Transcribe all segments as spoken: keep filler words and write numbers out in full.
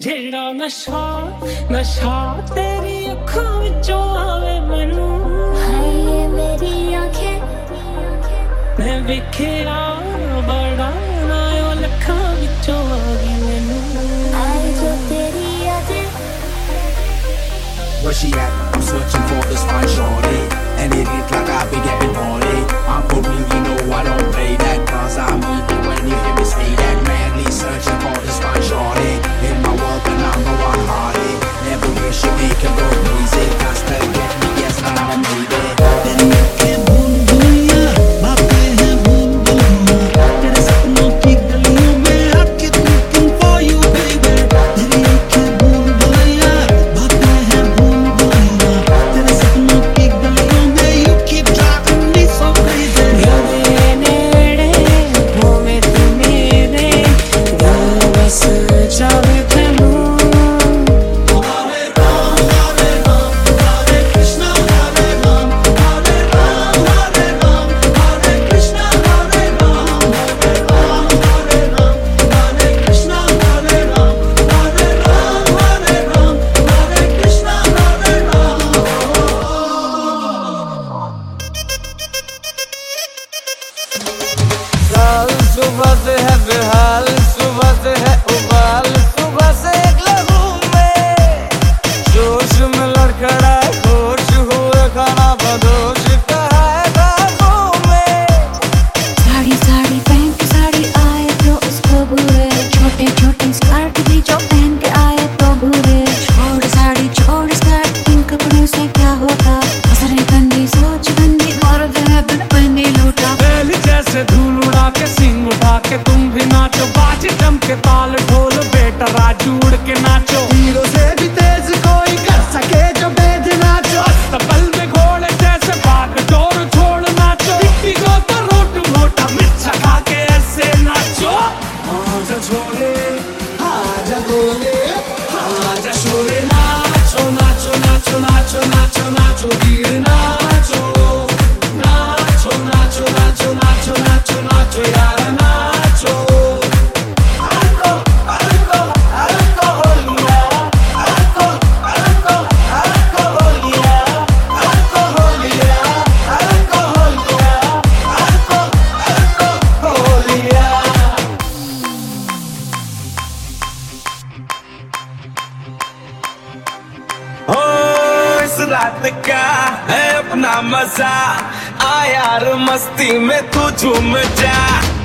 जेड़ा नशा नशा तेरी अखां विचों आवे मैनू हाय मेरी आंखें मैं विखेरा बड़ा ना ओ लखां विचों आवे मैनू आए जो तेरी यादें Where she at? I'm searching for this fine shorty, and it ain't like I be getting horny. I'm for real, you know I don't play that, cause I mean it when you hear me say that. Madly searching for this fine shorty, in my world and I'm the one hardy. Everywhere she make it go crazy, got to get me, yes, now I'm maybe. तेरी आँखें भूल भुलैया, बातें हैं भूल भुलैया, तेरे सपनों की गलियों में I keep looking for you baby. तेरी आँखें भूल भुलैया, बातें हैं भूल भुलैया, तेरे सपनों की गलियों में you keep driving me so crazy. मेरे नेड़े होवे तू मेरे दिल बस जावे तैनू सुबह से है बेहाल, सुबह से है उबाल, सुबह से एक लहू में जोश में लड़खड़ाए होश हुए खाना बदोश कहा है बाबों में। साड़ी साड़ी पहन के साड़ी आए तो उसको बुरे, छोटे छोटे स्कर्ट भी जो पहन के आए तो बुरे। छोड़ साड़ी छोड़ स्कर्ट, इन कपड़ों से क्या होता, असरें गंदी सोच गंदी औरत है बिन पहने लूटा। बैल जैसे धूल उड़ा के सिंग उठा के तुम भी नाचो, बाज जम के ताल ढोल बेटा राजू उड़ के नाचो। हीरो से भी तेज कोई कर सके जो बेद नाचो, अस्तबल में घोड़े जैसे भाग डोर छोड़ नाचो। टिप्पी को तो रोट मोटा मिर्चा खा के ऐसे नाचो। आजा छोरे आजा गोले आजा छोरे, नाचो नाचो नाचो नाचो नाचो नाचो वीर नाचो नाचो नाचो नाचो नाचो नाचो नाचो यार नाचो। अरको अरको अरको होलिया, अरको अरको अरको होलिया, अरको होलिया, अरको होलिया, अरको अरको होलिया। ओ इस रात का है अपना मजा, आ यार मस्ती में तू झूम जा।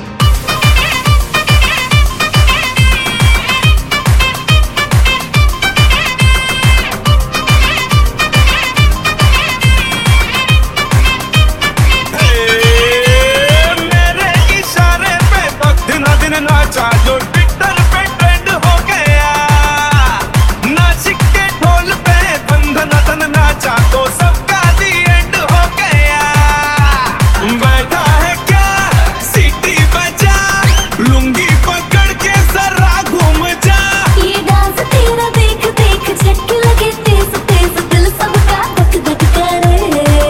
हे, मेरे इशारे पे वक्त ना दिन नाचा जो ट्विटर पे ट्रेंड हो गया, नाचिक के ढोल पे बंधन धन नाचा तो सबका दी एंड हो गया। बैठा है क्या सीटी बजा, लुंगी पकड़ के जरा घूम जा। ये डांस तेरा देख देख झटके लगे तेज तेज, दिल सबका धक धक करे।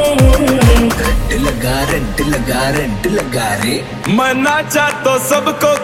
रंट लगा रंट लगा रंट लगा रे। मैं नाचा तो सबको